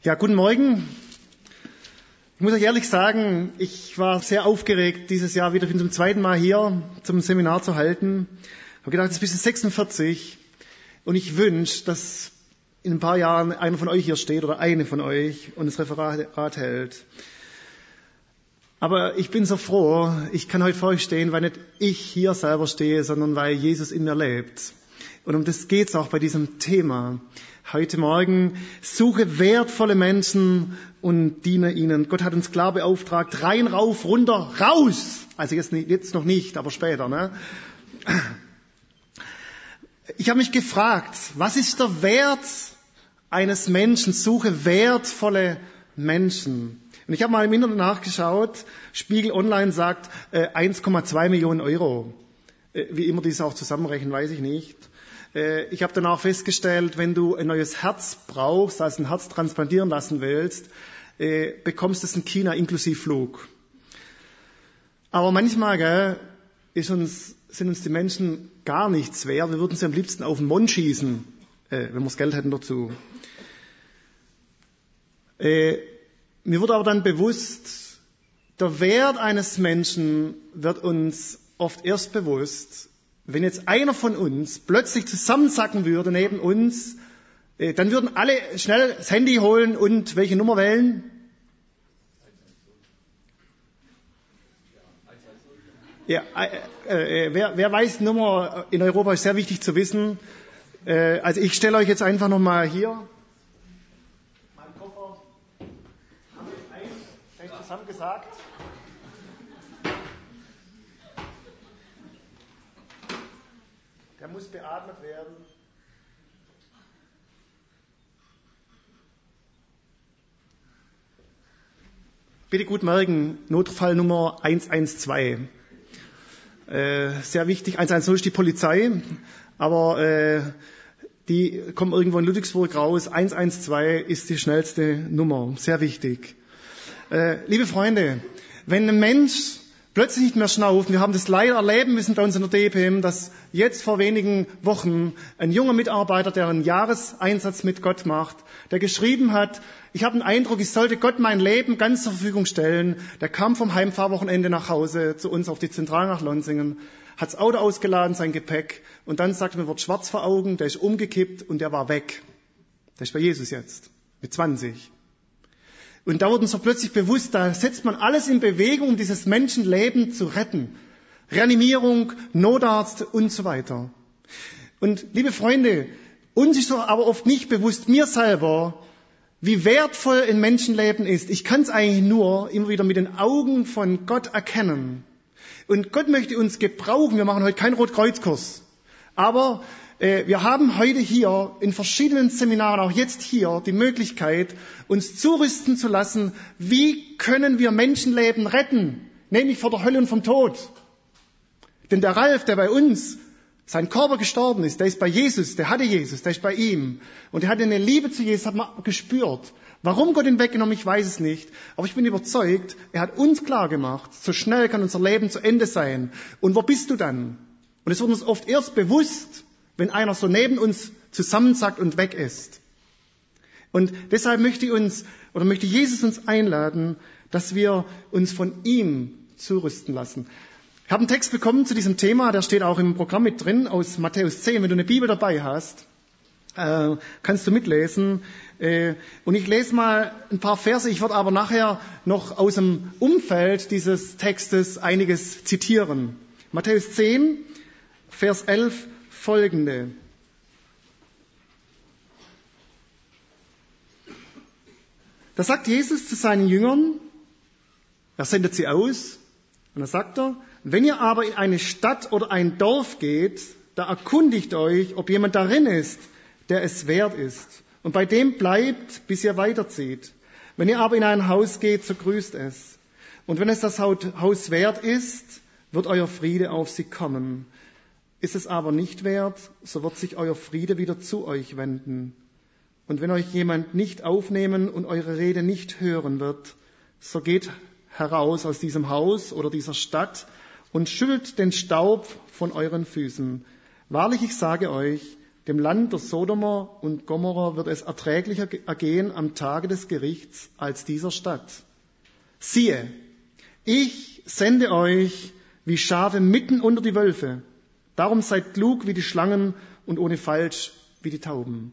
Ja, guten Morgen. Ich muss euch ehrlich sagen, ich war sehr aufgeregt, dieses Jahr wieder zum zweiten Mal hier zum Seminar zu halten. Ich habe gedacht, jetzt bist du 46 und ich wünsche, dass in ein paar Jahren einer von euch hier steht oder eine von euch und das Referat hält. Aber ich bin so froh, ich kann heute vor euch stehen, weil nicht ich hier selber stehe, sondern weil Jesus in mir lebt. Und um das geht's auch bei diesem Thema. Heute Morgen: Suche wertvolle Menschen und diene ihnen. Gott hat uns klar beauftragt: rein, rauf, runter, raus. Also jetzt noch nicht, aber später. Ne? Ich habe mich gefragt, was ist der Wert eines Menschen? Suche wertvolle Menschen. Und ich habe mal im Internet nachgeschaut. Spiegel Online sagt 1,2 Millionen Euro. Wie immer die es auch zusammenrechnen, weiß ich nicht. Ich habe dann auch festgestellt, wenn du ein neues Herz brauchst, also ein Herz transplantieren lassen willst, bekommst du es in China inklusive Flug. Aber manchmal sind uns die Menschen gar nichts wert. Wir würden sie am liebsten auf den Mond schießen, wenn wir das Geld hätten dazu. Mir wurde aber dann bewusst, der Wert eines Menschen wird uns oft erst bewusst, wenn jetzt einer von uns plötzlich zusammensacken würde neben uns, dann würden alle schnell das Handy holen und welche Nummer wählen? Ja, wer weiß die Nummer in Europa, ist sehr wichtig zu wissen. Also ich stelle euch jetzt einfach nochmal hier meinen Koffer. Haben wir gleich zusammen gesagt? Der muss beatmet werden. Bitte gut merken, Notfallnummer 112. Sehr wichtig, 110 ist die Polizei, aber die kommen irgendwo in Ludwigsburg raus. 112 ist die schnellste Nummer, sehr wichtig. Liebe Freunde, wenn ein Mensch plötzlich nicht mehr schnauft, wir haben das leider erleben müssen bei uns in der DPM, dass jetzt vor wenigen Wochen ein junger Mitarbeiter, der einen Jahreseinsatz mit Gott macht, der geschrieben hat: Ich habe den Eindruck, ich sollte Gott mein Leben ganz zur Verfügung stellen. Der kam vom Heimfahrwochenende nach Hause zu uns auf die Zentrale nach Lonsingen, hat das Auto ausgeladen, sein Gepäck, und dann sagte mir, wird schwarz vor Augen, der ist umgekippt und der war weg. Der ist bei Jesus jetzt, mit 20. Und da wurde uns so plötzlich bewusst, da setzt man alles in Bewegung, um dieses Menschenleben zu retten. Reanimierung, Notarzt und so weiter. Und liebe Freunde, uns ist aber oft nicht bewusst, mir selber, wie wertvoll ein Menschenleben ist. Ich kann es eigentlich nur immer wieder mit den Augen von Gott erkennen. Und Gott möchte uns gebrauchen. Wir machen heute keinen Rotkreuzkurs. Aber wir haben heute hier in verschiedenen Seminaren, auch jetzt hier, die Möglichkeit, uns zurüsten zu lassen, wie können wir Menschenleben retten, nämlich vor der Hölle und vom Tod. Denn der Ralf, der bei uns, sein Körper gestorben ist, der ist bei Jesus, der hatte Jesus, der ist bei ihm. Und er hatte eine Liebe zu Jesus, hat man gespürt. Warum Gott ihn weggenommen, ich weiß es nicht. Aber ich bin überzeugt, er hat uns klar gemacht, so schnell kann unser Leben zu Ende sein. Und wo bist du dann? Und es wird uns oft erst bewusst, wenn einer so neben uns zusammensackt und weg ist. Und deshalb möchte Jesus uns einladen, dass wir uns von ihm zurüsten lassen. Ich habe einen Text bekommen zu diesem Thema, der steht auch im Programm mit drin, aus Matthäus 10. Wenn du eine Bibel dabei hast, kannst du mitlesen. Und ich lese mal ein paar Verse, ich werde aber nachher noch aus dem Umfeld dieses Textes einiges zitieren. Matthäus 10, Vers 11, folgende. Da sagt Jesus zu seinen Jüngern, er sendet sie aus, und da sagt er: Wenn ihr aber in eine Stadt oder ein Dorf geht, da erkundigt euch, ob jemand darin ist, der es wert ist, und bei dem bleibt, bis ihr weiterzieht. Wenn ihr aber in ein Haus geht, so grüßt es. Und wenn es das Haus wert ist, wird euer Friede auf sie kommen. Ist es aber nicht wert, so wird sich euer Friede wieder zu euch wenden. Und wenn euch jemand nicht aufnehmen und eure Rede nicht hören wird, so geht heraus aus diesem Haus oder dieser Stadt und schüttelt den Staub von euren Füßen. Wahrlich, ich sage euch, Dem Land der Sodomer und Gomorra wird es erträglicher ergehen am Tage des Gerichts als dieser Stadt. Siehe, ich sende euch wie Schafe mitten unter die Wölfe. Darum seid klug wie die Schlangen und ohne Falsch wie die Tauben.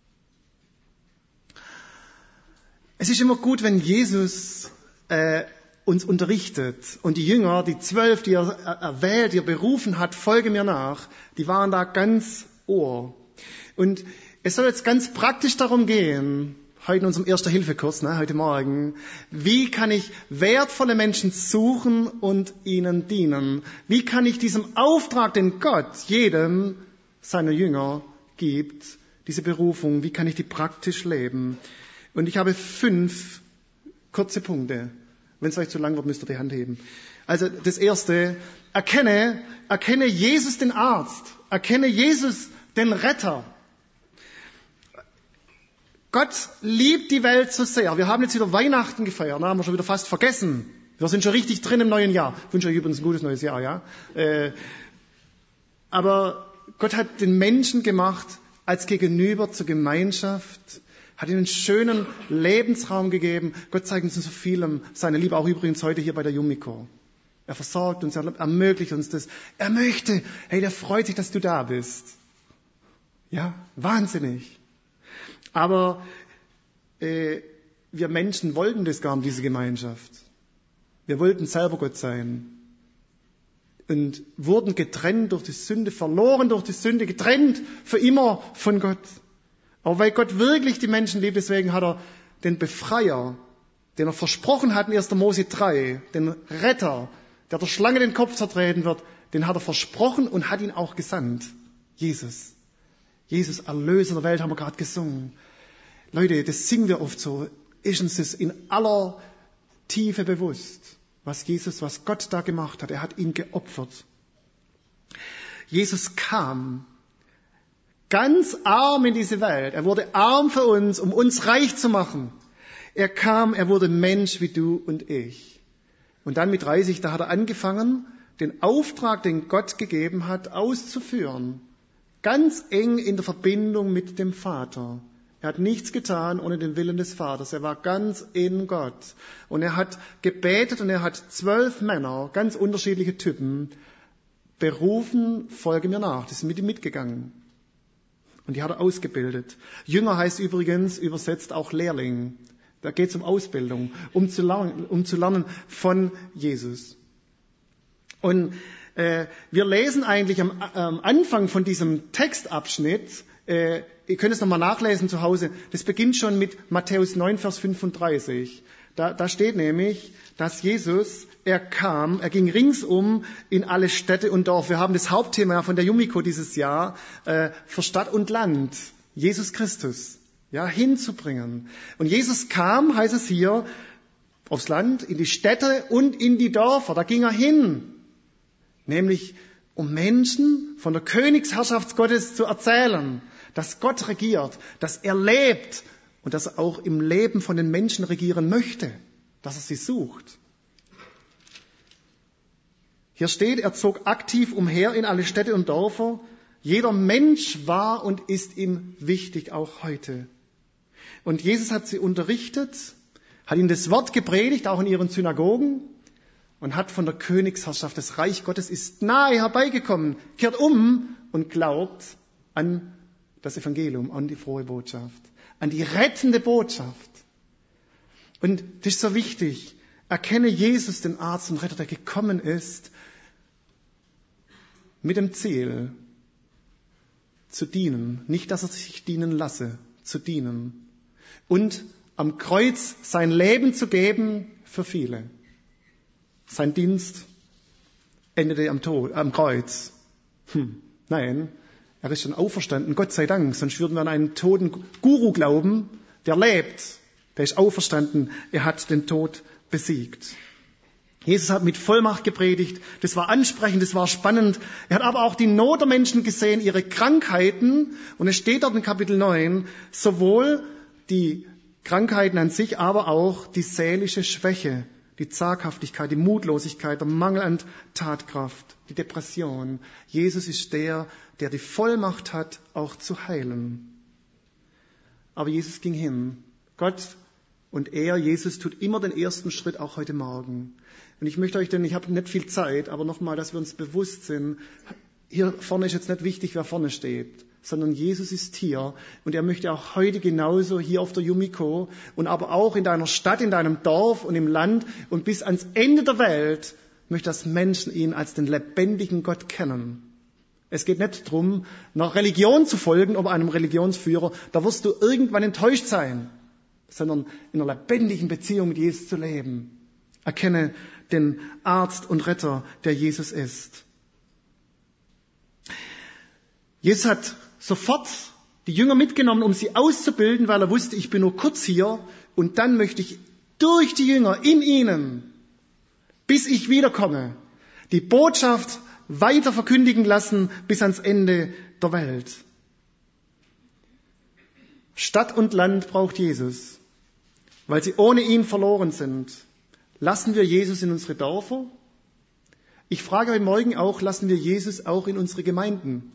Es ist immer gut, wenn Jesus uns unterrichtet. Und die Jünger, die 12, die er erwählt, die er berufen hat, folge mir nach, die waren da ganz Ohr. Und es soll jetzt ganz praktisch darum gehen, heute in unserem Erste-Hilfe-Kurs, heute Morgen, wie kann ich wertvolle Menschen suchen und ihnen dienen? Wie kann ich diesem Auftrag, den Gott jedem seiner Jünger gibt, diese Berufung, wie kann ich die praktisch leben? Und ich habe 5 kurze Punkte. Wenn es euch zu lang wird, müsst ihr die Hand heben. Also das Erste, erkenne Jesus den Arzt, erkenne Jesus den Retter. Gott liebt die Welt so sehr. Wir haben jetzt wieder Weihnachten gefeiert, haben wir schon wieder fast vergessen. Wir sind schon richtig drin im neuen Jahr. Ich wünsche euch übrigens ein gutes neues Jahr, ja. Aber Gott hat den Menschen gemacht als Gegenüber zur Gemeinschaft, hat ihnen einen schönen Lebensraum gegeben. Gott zeigt uns in so vielem seine Liebe, auch übrigens heute hier bei der Yumiko. Er versorgt uns, er ermöglicht uns das. Er möchte, der freut sich, dass du da bist. Ja, wahnsinnig. Aber wir Menschen wollten das gar nicht, diese Gemeinschaft. Wir wollten selber Gott sein. Und wurden getrennt durch die Sünde, verloren durch die Sünde, getrennt für immer von Gott. Aber weil Gott wirklich die Menschen liebt, deswegen hat er den Befreier, den er versprochen hat in 1. Mose 3, den Retter, der Schlange den Kopf zertreten wird, den hat er versprochen und hat ihn auch gesandt. Jesus. Jesus, Erlöser der Welt, haben wir gerade gesungen. Leute, das singen wir oft so. Ist uns das in aller Tiefe bewusst, was Gott da gemacht hat. Er hat ihn geopfert. Jesus kam ganz arm in diese Welt. Er wurde arm für uns, um uns reich zu machen. Er kam, er wurde Mensch wie du und ich. Und dann mit 30, da hat er angefangen, den Auftrag, den Gott gegeben hat, auszuführen. Ganz eng in der Verbindung mit dem Vater. Er hat nichts getan ohne den Willen des Vaters. Er war ganz in Gott. Und er hat gebetet und er hat 12 Männer, ganz unterschiedliche Typen, berufen, folge mir nach. Die sind mit ihm mitgegangen. Und die hat er ausgebildet. Jünger heißt übrigens übersetzt auch Lehrling. Da geht es um Ausbildung, um zu lernen von Jesus. Und wir lesen eigentlich am Anfang von diesem Textabschnitt, ihr könnt es nochmal nachlesen zu Hause, das beginnt schon mit Matthäus 9, Vers 35. Da steht nämlich, dass Jesus, er ging ringsum in alle Städte und Dorf. Wir haben das Hauptthema von der Yumiko dieses Jahr, für Stadt und Land, Jesus Christus, hinzubringen. Und Jesus kam, heißt es hier, aufs Land, in die Städte und in die Dörfer. Da ging er hin. Nämlich, um Menschen von der Königsherrschaft Gottes zu erzählen, dass Gott regiert, dass er lebt und dass er auch im Leben von den Menschen regieren möchte, dass er sie sucht. Hier steht, er zog aktiv umher in alle Städte und Dörfer. Jeder Mensch war und ist ihm wichtig, auch heute. Und Jesus hat sie unterrichtet, hat ihnen das Wort gepredigt, auch in ihren Synagogen, und hat von der Königsherrschaft, das Reich Gottes ist nahe herbeigekommen, kehrt um und glaubt an das Evangelium, an die frohe Botschaft, an die rettende Botschaft. Und das ist so wichtig. Erkenne Jesus, den Arzt und Retter, der gekommen ist, mit dem Ziel, zu dienen. Nicht, dass er sich dienen lasse, zu dienen. Und am Kreuz sein Leben zu geben für viele. Sein Dienst endete am Kreuz. Nein, er ist schon auferstanden, Gott sei Dank. Sonst würden wir an einen toten Guru glauben, der lebt. Der ist auferstanden, er hat den Tod besiegt. Jesus hat mit Vollmacht gepredigt, das war ansprechend, das war spannend. Er hat aber auch die Not der Menschen gesehen, ihre Krankheiten. Und es steht dort in Kapitel 9, sowohl die Krankheiten an sich, aber auch die seelische Schwäche, die Zaghaftigkeit, die Mutlosigkeit, der Mangel an Tatkraft, die Depression. Jesus ist der die Vollmacht hat, auch zu heilen. Aber Jesus ging hin. Gott und Jesus tut immer den ersten Schritt, auch heute Morgen. Und ich möchte euch, denn ich habe nicht viel Zeit, aber nochmal, dass wir uns bewusst sind, hier vorne ist jetzt nicht wichtig, wer vorne steht, sondern Jesus ist hier und er möchte auch heute genauso hier auf der Yumiko und aber auch in deiner Stadt, in deinem Dorf und im Land und bis ans Ende der Welt möchte, dass Menschen ihn als den lebendigen Gott kennen. Es geht nicht darum, nach Religion zu folgen oder einem Religionsführer, da wirst du irgendwann enttäuscht sein, sondern in einer lebendigen Beziehung mit Jesus zu leben. Erkenne den Arzt und Retter, der Jesus ist. Jesus hat sofort die Jünger mitgenommen, um sie auszubilden, weil er wusste, ich bin nur kurz hier und dann möchte ich durch die Jünger in ihnen, bis ich wiederkomme, die Botschaft weiter verkündigen lassen bis ans Ende der Welt. Stadt und Land braucht Jesus, weil sie ohne ihn verloren sind. Lassen wir Jesus in unsere Dörfer? Ich frage heute Morgen auch, lassen wir Jesus auch in unsere Gemeinden?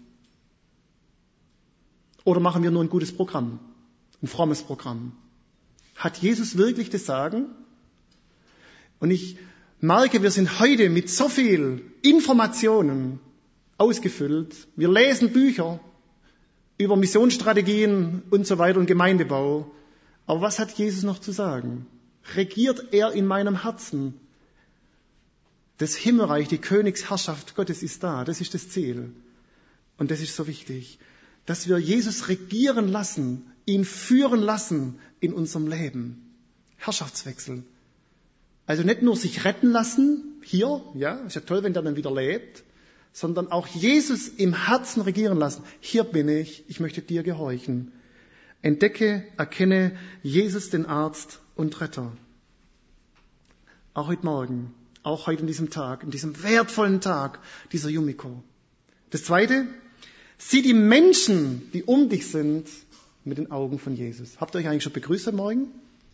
Oder machen wir nur ein gutes Programm, ein frommes Programm? Hat Jesus wirklich das Sagen? Und ich merke, wir sind heute mit so viel Informationen ausgefüllt. Wir lesen Bücher über Missionsstrategien und so weiter und Gemeindebau. Aber was hat Jesus noch zu sagen? Regiert er in meinem Herzen? Das Himmelreich, die Königsherrschaft Gottes ist da. Das ist das Ziel. Und das ist so wichtig, dass wir Jesus regieren lassen, ihn führen lassen in unserem Leben. Herrschaftswechsel. Also nicht nur sich retten lassen, hier, ja, ist ja toll, wenn der dann wieder lebt, sondern auch Jesus im Herzen regieren lassen. Hier bin ich möchte dir gehorchen. Entdecke, erkenne Jesus den Arzt und Retter. Auch heute Morgen, auch heute in diesem Tag, in diesem wertvollen Tag dieser Yumiko. Das Zweite, sieh die Menschen, die um dich sind, mit den Augen von Jesus. Habt ihr euch eigentlich schon begrüßt heute Morgen?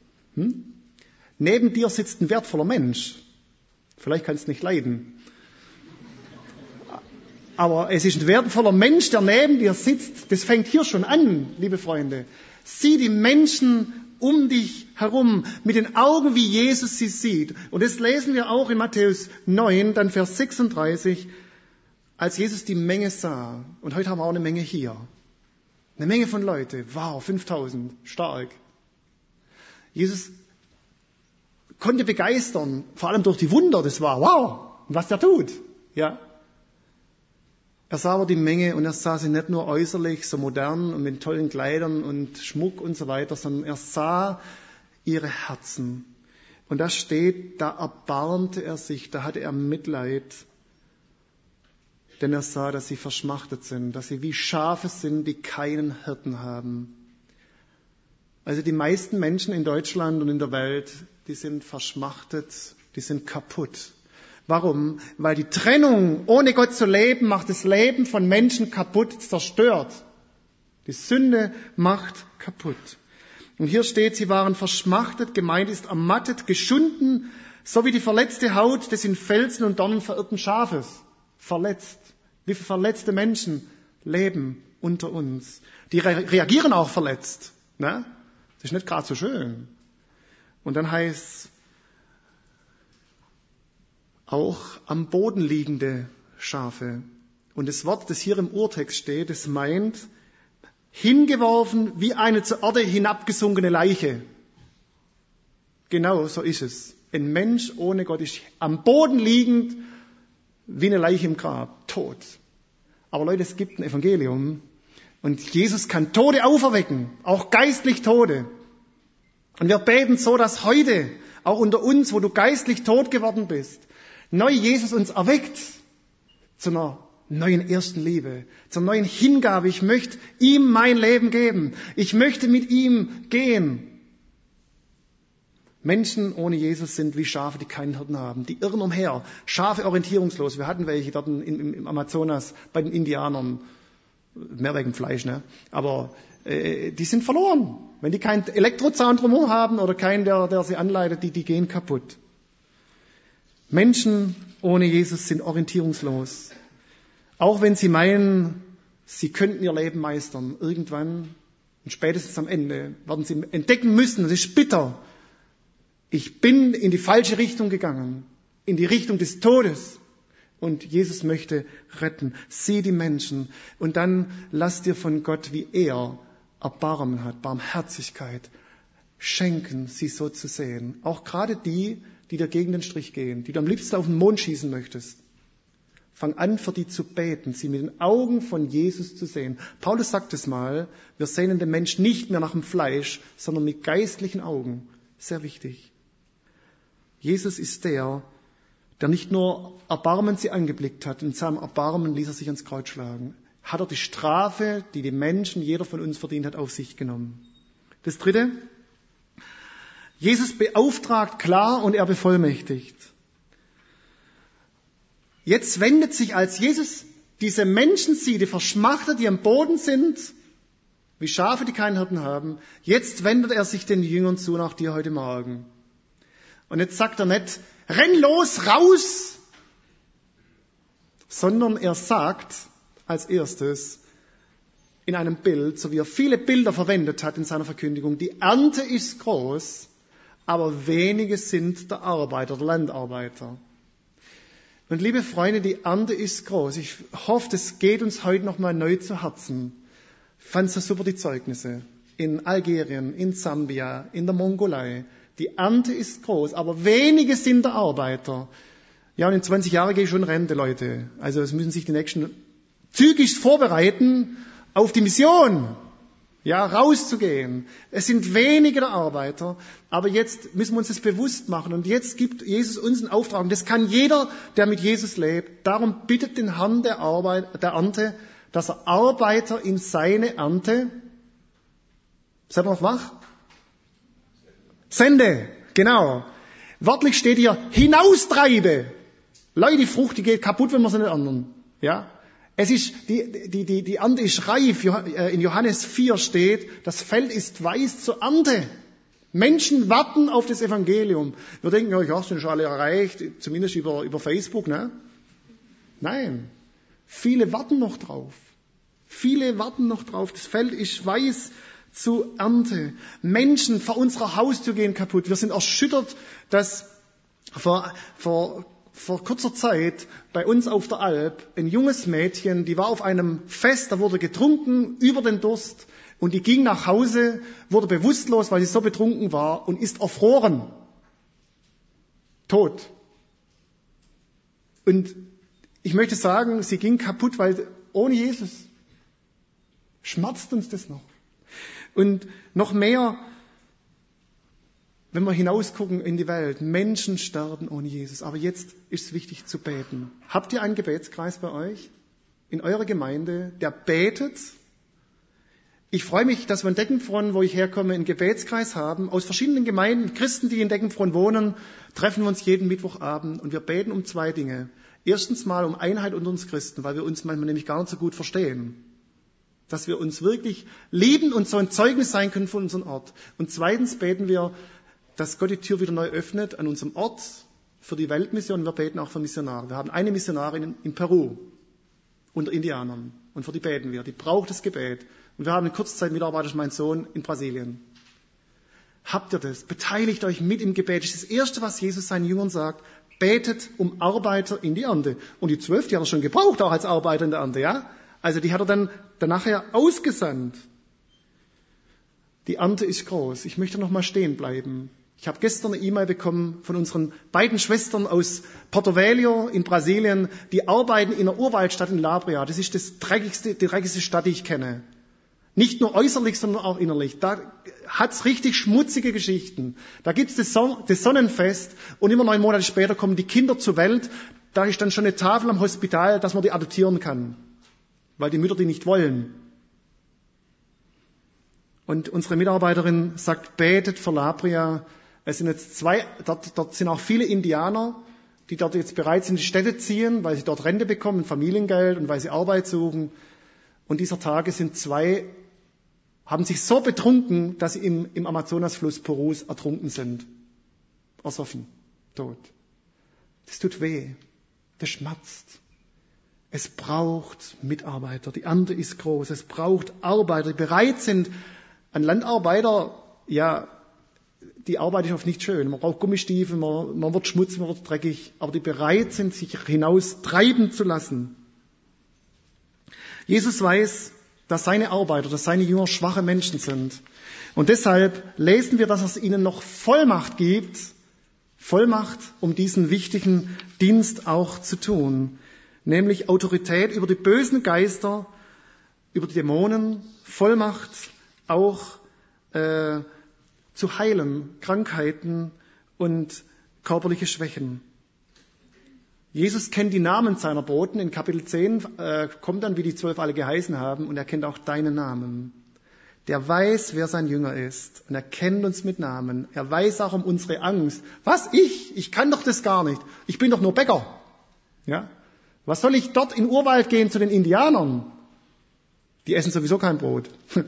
Neben dir sitzt ein wertvoller Mensch. Vielleicht kannst du nicht leiden. Aber es ist ein wertvoller Mensch, der neben dir sitzt. Das fängt hier schon an, liebe Freunde. Sieh die Menschen um dich herum mit den Augen, wie Jesus sie sieht. Und das lesen wir auch in Matthäus 9, dann Vers 36, als Jesus die Menge sah. Und heute haben wir auch eine Menge hier. Eine Menge von Leuten. Wow, 5000. Stark. Jesus konnte begeistern, vor allem durch die Wunder. Das war wow, was der tut. Ja. Er sah aber die Menge und er sah sie nicht nur äußerlich, so modern und mit tollen Kleidern und Schmuck und so weiter, sondern er sah ihre Herzen. Und da steht, da erbarmte er sich, da hatte er Mitleid, denn er sah, dass sie verschmachtet sind, dass sie wie Schafe sind, die keinen Hirten haben. Also die meisten Menschen in Deutschland und in der Welt, die sind verschmachtet, die sind kaputt. Warum? Weil die Trennung, ohne Gott zu leben, macht das Leben von Menschen kaputt, zerstört. Die Sünde macht kaputt. Und hier steht, sie waren verschmachtet, gemeint ist ermattet, geschunden, so wie die verletzte Haut des in Felsen und Dornen verirrten Schafes. Verletzt. Wie viele verletzte Menschen leben unter uns? Die reagieren auch verletzt. Ne? Das ist nicht gerade so schön. Und dann heißt auch am Boden liegende Schafe. Und das Wort, das hier im Urtext steht, das meint, hingeworfen wie eine zur Erde hinabgesunkene Leiche. Genau so ist es. Ein Mensch ohne Gott ist am Boden liegend wie eine Leiche im Grab, tot. Aber Leute, es gibt ein Evangelium und Jesus kann Tote auferwecken, auch geistlich Tote. Und wir beten so, dass heute, auch unter uns, wo du geistlich tot geworden bist, neu Jesus uns erweckt zu einer neuen ersten Liebe, zur neuen Hingabe. Ich möchte ihm mein Leben geben. Ich möchte mit ihm gehen. Menschen ohne Jesus sind wie Schafe, die keinen Hirten haben. Die irren umher. Schafe orientierungslos. Wir hatten welche dort im Amazonas bei den Indianern. Mehr wegen Fleisch, ne? Aber die sind verloren. Wenn die keinen Elektrozaun drumherum haben oder keinen, der sie anleitet, die gehen kaputt. Menschen ohne Jesus sind orientierungslos. Auch wenn sie meinen, sie könnten ihr Leben meistern. Irgendwann und spätestens am Ende werden sie entdecken müssen, das ist bitter. Ich bin in die falsche Richtung gegangen, in die Richtung des Todes. Und Jesus möchte retten. Sieh die Menschen und dann lass dir von Gott, wie er Erbarmen hat, Barmherzigkeit, schenken, sie so zu sehen. Auch gerade die dir gegen den Strich gehen, die du am liebsten auf den Mond schießen möchtest. Fang an, für die zu beten, sie mit den Augen von Jesus zu sehen. Paulus sagt es mal, wir sehnen den Menschen nicht mehr nach dem Fleisch, sondern mit geistlichen Augen. Sehr wichtig. Jesus ist der nicht nur Erbarmen sie angeblickt hat, in seinem Erbarmen ließ er sich ans Kreuz schlagen. Hat er die Strafe, die die Menschen, jeder von uns verdient hat, auf sich genommen. Das Dritte, Jesus beauftragt klar und er bevollmächtigt. Jetzt wendet sich, als Jesus diese Menschen sieht, die verschmachtet, die am Boden sind, wie Schafe, die keinen Hirten haben, jetzt wendet er sich den Jüngern zu, nach dir heute Morgen. Und jetzt sagt er nicht, renn los, raus, sondern er sagt als erstes in einem Bild, so wie er viele Bilder verwendet hat in seiner Verkündigung, die Ernte ist groß, aber wenige sind der Arbeiter, der Landarbeiter. Und liebe Freunde, die Ernte ist groß. Ich hoffe, das geht uns heute nochmal neu zu Herzen. Ich fand so super die Zeugnisse. In Algerien, in Sambia, in der Mongolei. Die Ernte ist groß, aber wenige sind der Arbeiter. Ja, und in 20 Jahren gehe ich schon in Rente, Leute. Also es müssen sich die Nächsten zügig vorbereiten auf die Mission. Ja, rauszugehen. Es sind wenige der Arbeiter, aber jetzt müssen wir uns das bewusst machen. Und jetzt gibt Jesus uns einen Auftrag. Und das kann jeder, der mit Jesus lebt. Darum bittet den Herrn der Ernte, dass er Arbeiter in seine Ernte, seid ihr noch wach? Sende, genau. Wörtlich steht hier, hinaustreibe. Leute, die Frucht, die geht kaputt, wenn wir sie nicht ernten. Ja? Es ist, die Ernte ist reif. In Johannes 4 steht, das Feld ist weiß zur Ernte. Menschen warten auf das Evangelium. Wir denken, ja, sind schon alle erreicht, zumindest über Facebook, ne? Nein. Viele warten noch drauf. Viele warten noch drauf. Das Feld ist weiß zur Ernte. Menschen vor unserer Haustür gehen kaputt. Wir sind erschüttert, dass vor kurzer Zeit bei uns auf der Alp ein junges Mädchen, die war auf einem Fest, da wurde getrunken über den Durst und die ging nach Hause, wurde bewusstlos, weil sie so betrunken war und ist erfroren. Tot. Und ich möchte sagen, sie ging kaputt, weil ohne Jesus schmerzt uns das noch. Und noch mehr, wenn wir hinausgucken in die Welt, Menschen sterben ohne Jesus. Aber jetzt ist es wichtig zu beten. Habt ihr einen Gebetskreis bei euch? In eurer Gemeinde, der betet? Ich freue mich, dass wir in Deggenfronn, wo ich herkomme, einen Gebetskreis haben. Aus verschiedenen Gemeinden, Christen, die in Deggenfronn wohnen, treffen wir uns jeden Mittwochabend und wir beten um 2 Dinge. Erstens mal um Einheit unter uns Christen, weil wir uns manchmal nämlich gar nicht so gut verstehen. Dass wir uns wirklich lieben und so ein Zeugnis sein können von unserem Ort. Und zweitens beten wir, dass Gott die Tür wieder neu öffnet an unserem Ort für die Weltmission. Wir beten auch für Missionare. Wir haben eine Missionarin in Peru unter Indianern und für die beten wir. Die braucht das Gebet. Und wir haben in kurzer Zeit Mitarbeiter, mein Sohn, in Brasilien. Habt ihr das? Beteiligt euch mit im Gebet. Das ist das Erste, was Jesus seinen Jüngern sagt. Betet um Arbeiter in die Ernte. Und die 12, die hat er schon gebraucht, auch als Arbeiter in der Ernte, ja? Also die hat er dann nachher ausgesandt. Die Ernte ist groß. Ich möchte noch mal stehen bleiben. Ich habe gestern eine E-Mail bekommen von unseren beiden Schwestern aus Porto Velho in Brasilien, die arbeiten in einer Urwaldstadt in Labria. Das ist die dreckigste Stadt, die ich kenne. Nicht nur äußerlich, sondern auch innerlich. Da hat's richtig schmutzige Geschichten. Da gibt's das Sonnenfest und immer 9 Monate später kommen die Kinder zur Welt. Da ist dann schon eine Tafel am Hospital, dass man die adoptieren kann. Weil die Mütter die nicht wollen. Und unsere Mitarbeiterin sagt, betet für Labria. Es sind jetzt dort sind auch viele Indianer, die dort jetzt bereit sind, in die Städte ziehen, weil sie dort Rente bekommen, Familiengeld und weil sie Arbeit suchen. Und dieser Tage sind 2, haben sich so betrunken, dass sie im Amazonasfluss Perus ertrunken sind. Ersoffen. Tot. Das tut weh. Das schmerzt. Es braucht Mitarbeiter. Die Ernte ist groß. Es braucht Arbeiter, die bereit sind. Ein Landarbeiter, ja, die Arbeit ist oft nicht schön. Man braucht Gummistiefel, man wird schmutzig, man wird dreckig. Aber die bereit sind, sich hinaus treiben zu lassen. Jesus weiß, dass seine Arbeiter, dass seine Jünger schwache Menschen sind. Und deshalb lesen wir, dass es ihnen noch Vollmacht gibt. Vollmacht, um diesen wichtigen Dienst auch zu tun. Nämlich Autorität über die bösen Geister, über die Dämonen, Vollmacht auch zu heilen, Krankheiten und körperliche Schwächen. Jesus kennt die Namen seiner Boten. In Kapitel 10 kommt dann, wie die 12 alle geheißen haben, und er kennt auch deinen Namen. Der weiß, wer sein Jünger ist, und er kennt uns mit Namen. Er weiß auch um unsere Angst. Was? Ich kann doch das gar nicht. Ich bin doch nur Bäcker. Ja? Was soll ich dort in den Urwald gehen zu den Indianern? Die essen sowieso kein Brot.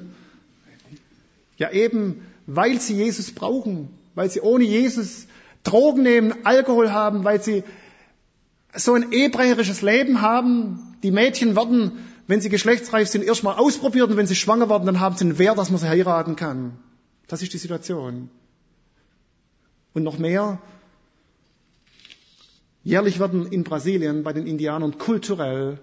Ja, eben, weil sie Jesus brauchen, weil sie ohne Jesus Drogen nehmen, Alkohol haben, weil sie so ein ehebrecherisches Leben haben. Die Mädchen werden, wenn sie geschlechtsreif sind, erstmal ausprobiert, und wenn sie schwanger werden, dann haben sie einen Wert, dass man sie heiraten kann. Das ist die Situation. Und noch mehr, jährlich werden in Brasilien bei den Indianern kulturell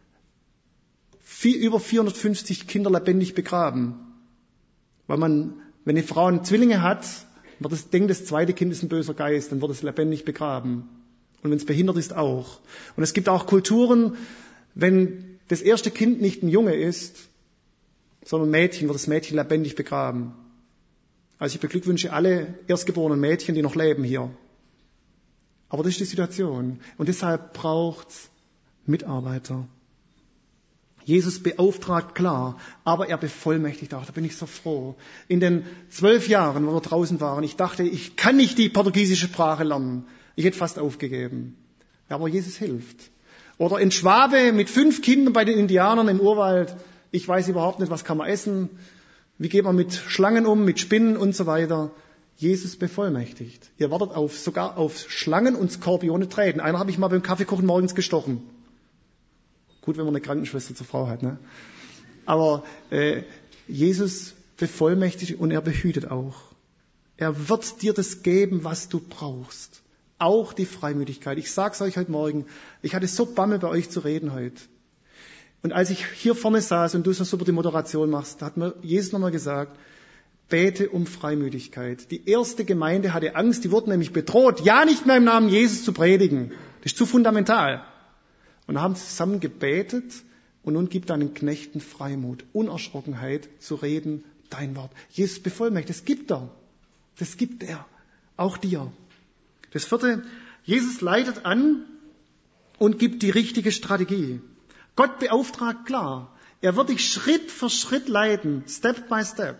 über 450 Kinder lebendig begraben. Weil man, wenn eine Frau Zwillinge hat, wird es denkt, das zweite Kind ist ein böser Geist, dann wird es lebendig begraben. Und wenn es behindert ist, auch. Und es gibt auch Kulturen, wenn das erste Kind nicht ein Junge ist, sondern ein Mädchen, wird das Mädchen lebendig begraben. Also ich beglückwünsche alle erstgeborenen Mädchen, die noch leben hier. Aber das ist die Situation. Und deshalb braucht's Mitarbeiter. Jesus beauftragt, klar, aber er bevollmächtigt auch. Da bin ich so froh. In den 12 Jahren, wo wir draußen waren, ich dachte, ich kann nicht die portugiesische Sprache lernen. Ich hätte fast aufgegeben. Ja, aber Jesus hilft. Oder ein Schwabe mit 5 Kindern bei den Indianern im Urwald. Ich weiß überhaupt nicht, was kann man essen. Wie geht man mit Schlangen um, mit Spinnen und so weiter. Jesus bevollmächtigt. Ihr werdet sogar auf Schlangen und Skorpione treten. Einer habe ich mal beim Kaffeekochen morgens gestochen. Gut, wenn man eine Krankenschwester zur Frau hat, ne? Aber Jesus bevollmächtigt und er behütet auch. Er wird dir das geben, was du brauchst. Auch die Freimütigkeit. Ich sag's euch heute Morgen, ich hatte so Bammel, bei euch zu reden heute. Und als ich hier vorne saß und du so super die Moderation machst, da hat mir Jesus nochmal gesagt, bete um Freimütigkeit. Die erste Gemeinde hatte Angst, die wurden nämlich bedroht, ja nicht mehr im Namen Jesus zu predigen. Das ist zu fundamental. Und da haben sie zusammen gebetet und nun gibt deinen Knechten Freimut, Unerschrockenheit zu reden, dein Wort. Jesus bevollmächtigt, das gibt er. Das gibt er. Auch dir. Das 4. Jesus leitet an und gibt die richtige Strategie. Gott beauftragt klar. Er wird dich Schritt für Schritt leiten, Step by Step.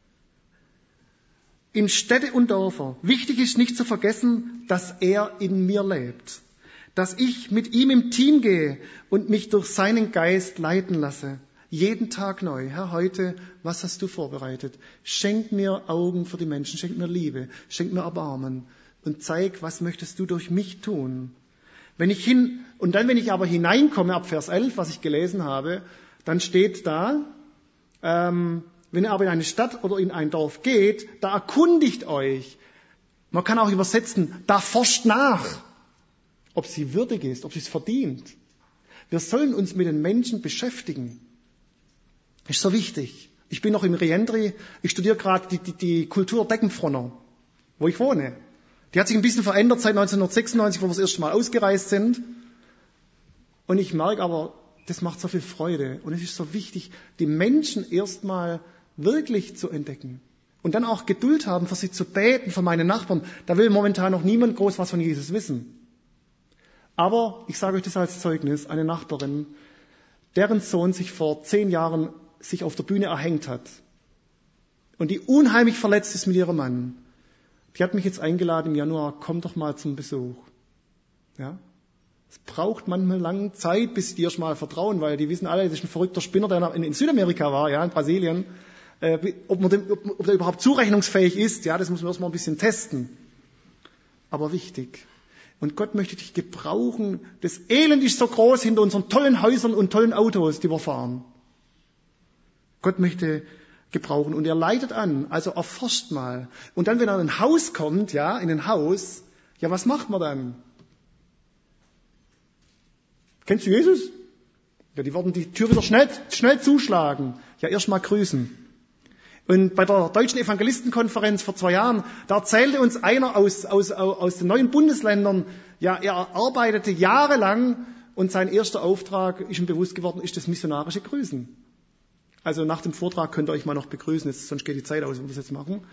In Städte und Dörfer. Wichtig ist nicht zu vergessen, dass er in mir lebt. Dass ich mit ihm im Team gehe und mich durch seinen Geist leiten lasse. Jeden Tag neu. Herr, heute, was hast du vorbereitet? Schenk mir Augen für die Menschen, schenk mir Liebe, schenk mir Erbarmen und zeig, was möchtest du durch mich tun? Wenn ich aber hineinkomme, ab Vers 11, was ich gelesen habe, dann steht da, wenn ihr aber in eine Stadt oder in ein Dorf geht, da erkundigt euch. Man kann auch übersetzen, da forscht nach, ob sie würdig ist, ob sie es verdient. Wir sollen uns mit den Menschen beschäftigen. Ist so wichtig. Ich bin noch im Reentry, ich studiere gerade die Kultur Deckenfronner, wo ich wohne. Die hat sich ein bisschen verändert seit 1996, wo wir das erste Mal ausgereist sind. Und ich merke aber, das macht so viel Freude. Und es ist so wichtig, die Menschen erstmal wirklich zu entdecken. Und dann auch Geduld haben, für sie zu beten, für meine Nachbarn. Da will momentan noch niemand groß was von Jesus wissen. Aber, ich sage euch das als Zeugnis, eine Nachbarin, deren Sohn sich vor 10 Jahren sich auf der Bühne erhängt hat. Und die unheimlich verletzt ist mit ihrem Mann. Die hat mich jetzt eingeladen im Januar, komm doch mal zum Besuch. Ja? Es braucht manchmal lange Zeit, bis die erst mal vertrauen, weil die wissen alle, das ist ein verrückter Spinner, der in Südamerika war, ja, in Brasilien. Ob der überhaupt zurechnungsfähig ist, ja, das muss man erst mal ein bisschen testen. Aber wichtig. Und Gott möchte dich gebrauchen. Das Elend ist so groß hinter unseren tollen Häusern und tollen Autos, die wir fahren. Gott möchte gebrauchen und er leitet an, also erforscht mal. Und dann, wenn er in ein Haus kommt, ja, in ein Haus, ja, was macht man dann? Kennst du Jesus? Ja, die werden die Tür wieder schnell zuschlagen. Ja, erst mal grüßen. Und bei der Deutschen Evangelistenkonferenz vor 2 Jahren, da erzählte uns einer aus den neuen Bundesländern, ja, er arbeitete jahrelang und sein erster Auftrag ist ihm bewusst geworden, ist das missionarische Grüßen. Also nach dem Vortrag könnt ihr euch mal noch begrüßen, sonst geht die Zeit aus, wenn wir das jetzt machen.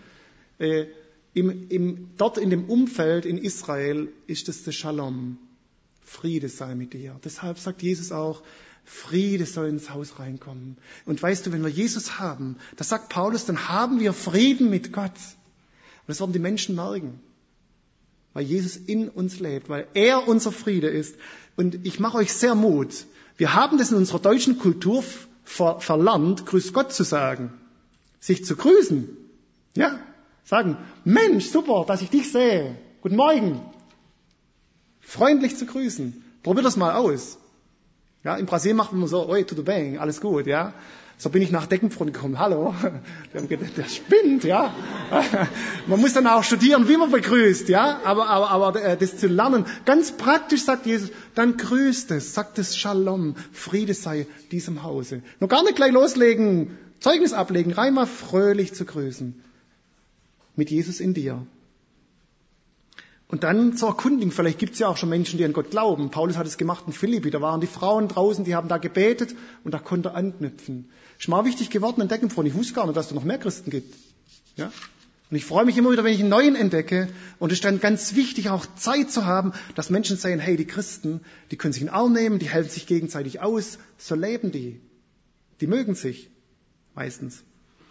Dort in dem Umfeld in Israel ist es der Shalom. Friede sei mit dir. Deshalb sagt Jesus auch, Friede soll ins Haus reinkommen. Und weißt du, wenn wir Jesus haben, das sagt Paulus, dann haben wir Frieden mit Gott. Und das werden die Menschen merken. Weil Jesus in uns lebt, weil er unser Friede ist. Und ich mache euch sehr Mut. Wir haben das in unserer deutschen Kultur verlernt, Grüß Gott zu sagen. Sich zu grüßen. Ja? Sagen, Mensch, super, dass ich dich sehe. Guten Morgen. Freundlich zu grüßen. Probier das mal aus. Ja, in Brasilien macht man so, oi, tudo bem, alles gut, ja. So bin ich nach Deckenfront gekommen. Hallo. Die haben gedacht, der spinnt, ja. Man muss dann auch studieren, wie man begrüßt, ja. Aber das zu lernen, ganz praktisch sagt Jesus, dann grüßt es, sagt es Shalom, Friede sei diesem Hause. Noch gar nicht gleich loslegen, Zeugnis ablegen, rein mal fröhlich zu grüßen. Mit Jesus in dir. Und dann zu erkundigen, vielleicht gibt es ja auch schon Menschen, die an Gott glauben. Paulus hat es gemacht in Philippi, da waren die Frauen draußen, die haben da gebetet und da konnte er anknüpfen. Ist mal wichtig geworden, entdecken von. Ich wusste gar nicht, dass es noch mehr Christen gibt. Ja? Und ich freue mich immer wieder, wenn ich einen neuen entdecke. Und es ist dann ganz wichtig, auch Zeit zu haben, dass Menschen sehen, hey, die Christen, die können sich in den Arm nehmen, die helfen sich gegenseitig aus. So leben die. Die mögen sich. Meistens.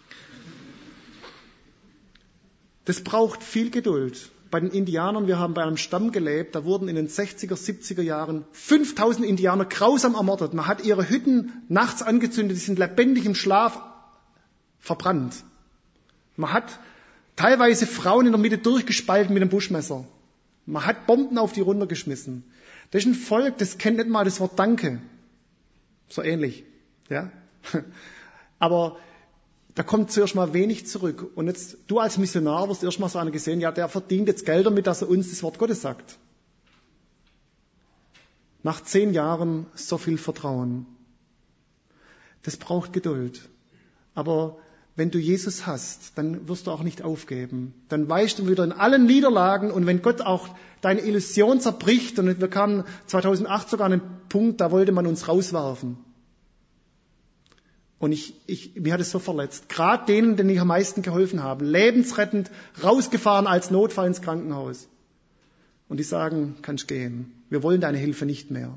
Das braucht viel Geduld. Bei den Indianern, wir haben bei einem Stamm gelebt, da wurden in den 60er, 70er Jahren 5000 Indianer grausam ermordet. Man hat ihre Hütten nachts angezündet, die sind lebendig im Schlaf verbrannt. Man hat teilweise Frauen in der Mitte durchgespalten mit einem Buschmesser. Man hat Bomben auf die runtergeschmissen. Das ist ein Volk, das kennt nicht mal das Wort Danke. So ähnlich. Ja? Aber da kommt zuerst mal wenig zurück. Und jetzt, du als Missionar wirst erst mal so einer gesehen, ja, der verdient jetzt Geld damit, dass er uns das Wort Gottes sagt. Nach 10 Jahren so viel Vertrauen. Das braucht Geduld. Aber wenn du Jesus hast, dann wirst du auch nicht aufgeben. Dann weichst du wieder in allen Niederlagen und wenn Gott auch deine Illusion zerbricht, und wir kamen 2008 sogar an einen Punkt, da wollte man uns rauswerfen. Und mir hat es so verletzt. Gerade denen, denen ich am meisten geholfen habe. Lebensrettend rausgefahren als Notfall ins Krankenhaus. Und die sagen, kannst gehen. Wir wollen deine Hilfe nicht mehr.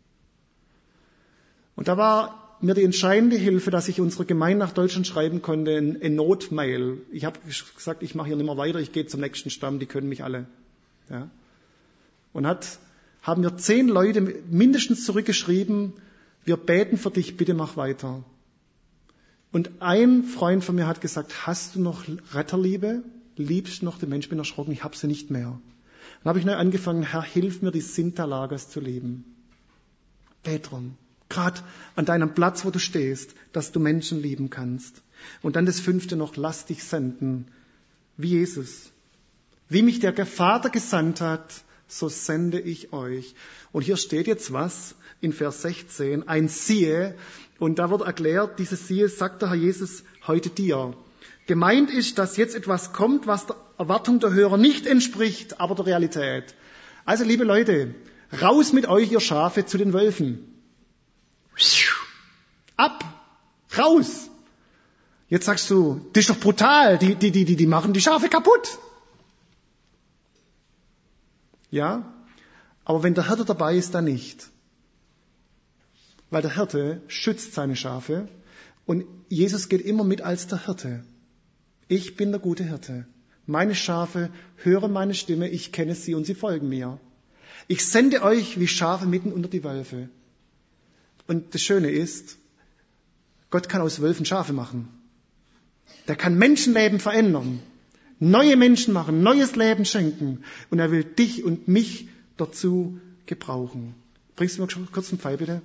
Und da war mir die entscheidende Hilfe, dass ich unsere Gemeinde nach Deutschland schreiben konnte, ein Notmail. Ich habe gesagt, ich mache hier nicht mehr weiter, ich gehe zum nächsten Stamm, die können mich alle. Ja. Und haben mir 10 Leute mindestens zurückgeschrieben, wir beten für dich, bitte mach weiter. Und ein Freund von mir hat gesagt, hast du noch Retterliebe? Liebst du noch den Menschen? Bin erschrocken, ich habe sie nicht mehr. Dann habe ich neu angefangen, Herr, hilf mir, die Sinterlagers zu lieben. Bet drum. Gerade an deinem Platz, wo du stehst, dass du Menschen lieben kannst. Und dann das 5. noch, lass dich senden. Wie Jesus. Wie mich der Vater gesandt hat, so sende ich euch. Und hier steht jetzt was in Vers 16, ein Siehe. Und da wird erklärt, dieses Siehe sagt der Herr Jesus heute dir. Gemeint ist, dass jetzt etwas kommt, was der Erwartung der Hörer nicht entspricht, aber der Realität. Also, liebe Leute, raus mit euch, ihr Schafe, zu den Wölfen. Ab! Raus! Jetzt sagst du, das ist doch brutal, die machen die Schafe kaputt. Ja, aber wenn der Hirte dabei ist, dann nicht. Weil der Hirte schützt seine Schafe und Jesus geht immer mit als der Hirte. Ich bin der gute Hirte. Meine Schafe hören meine Stimme, ich kenne sie und sie folgen mir. Ich sende euch wie Schafe mitten unter die Wölfe. Und das Schöne ist, Gott kann aus Wölfen Schafe machen. Der kann Menschenleben verändern, neue Menschen machen, neues Leben schenken. Und er will dich und mich dazu gebrauchen. Bringst du mir kurz einen Pfeil, bitte?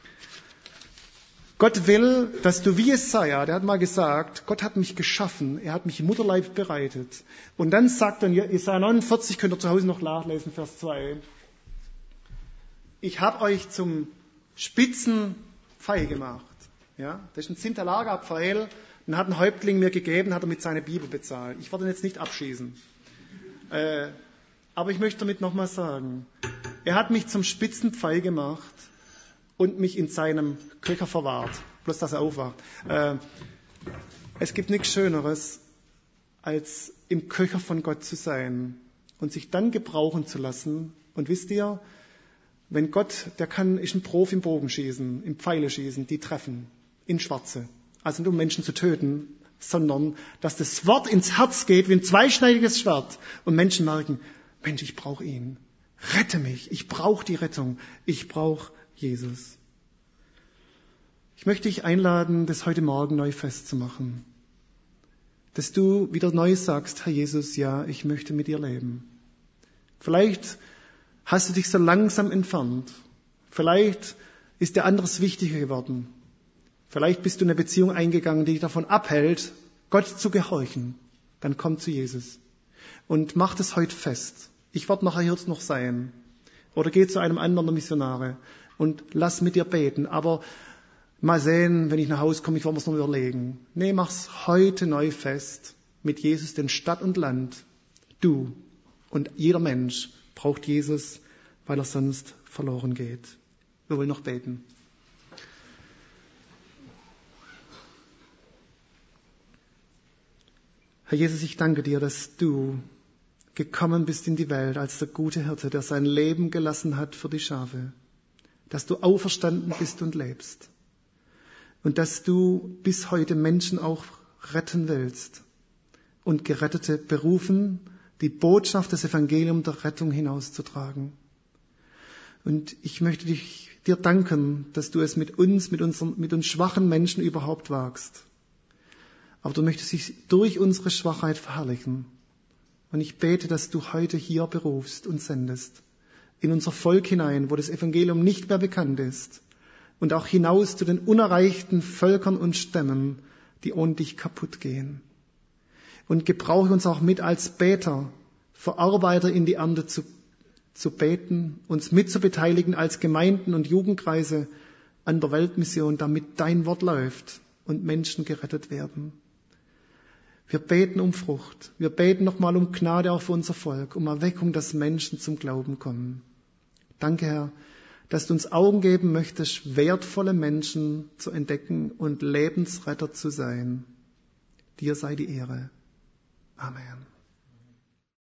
Gott will, dass du wie Jesaja, der hat mal gesagt, Gott hat mich geschaffen, er hat mich im Mutterleib bereitet. Und dann sagt er in Jesaja 49, könnt ihr zu Hause noch nachlesen, Vers 2, ich habe euch zum Spitzenpfeil gemacht. Ja, das ist ein Zintalaga-Pfeil, den hat ein Häuptling mir gegeben, hat er mit seiner Bibel bezahlt. Ich werde ihn jetzt nicht abschießen. Aber ich möchte damit nochmal sagen, er hat mich zum Spitzenpfeil gemacht und mich in seinem Köcher verwahrt. Bloß, dass er aufwacht. Es gibt nichts Schöneres, als im Köcher von Gott zu sein und sich dann gebrauchen zu lassen. Und wisst ihr, wenn Gott, ist ein Profi im Bogenschießen, im Pfeileschießen, die treffen, in Schwarze. Also nicht um Menschen zu töten, sondern dass das Wort ins Herz geht wie ein zweischneidiges Schwert und Menschen merken, Mensch, ich brauche ihn. Rette mich. Ich brauche die Rettung. Ich brauche Jesus. Ich möchte dich einladen, das heute Morgen neu festzumachen. Dass du wieder neu sagst, Herr Jesus, ja, ich möchte mit dir leben. Vielleicht hast du dich so langsam entfernt. Vielleicht ist dir anderes wichtiger geworden. Vielleicht bist du in eine Beziehung eingegangen, die dich davon abhält, Gott zu gehorchen. Dann komm zu Jesus. Und mach das heute fest. Ich werde nachher hier noch sein. Oder geh zu einem anderen der Missionare und lass mit dir beten. Aber mal sehen, wenn ich nach Hause komme, ich werde mir's noch überlegen. Nee, mach's heute neu fest. Mit Jesus den Stadt und Land. Du und jeder Mensch braucht Jesus, weil er sonst verloren geht. Wir wollen noch beten. Herr Jesus, ich danke dir, dass du gekommen bist in die Welt als der gute Hirte, der sein Leben gelassen hat für die Schafe. Dass du auferstanden bist und lebst. Und dass du bis heute Menschen auch retten willst. Und Gerettete berufen, die Botschaft des Evangeliums der Rettung hinauszutragen. Und ich möchte dir danken, dass du es mit uns schwachen Menschen überhaupt wagst. Aber du möchtest dich durch unsere Schwachheit verherrlichen. Und ich bete, dass du heute hier berufst und sendest. In unser Volk hinein, wo das Evangelium nicht mehr bekannt ist. Und auch hinaus zu den unerreichten Völkern und Stämmen, die ohne dich kaputt gehen. Und gebrauche uns auch mit als Beter, Verarbeiter in die Ernte zu beten, uns mitzubeteiligen als Gemeinden und Jugendkreise an der Weltmission, damit dein Wort läuft und Menschen gerettet werden. Wir beten um Frucht. Wir beten nochmal um Gnade auch für unser Volk, um Erweckung, dass Menschen zum Glauben kommen. Danke, Herr, dass du uns Augen geben möchtest, wertvolle Menschen zu entdecken und Lebensretter zu sein. Dir sei die Ehre. Amen.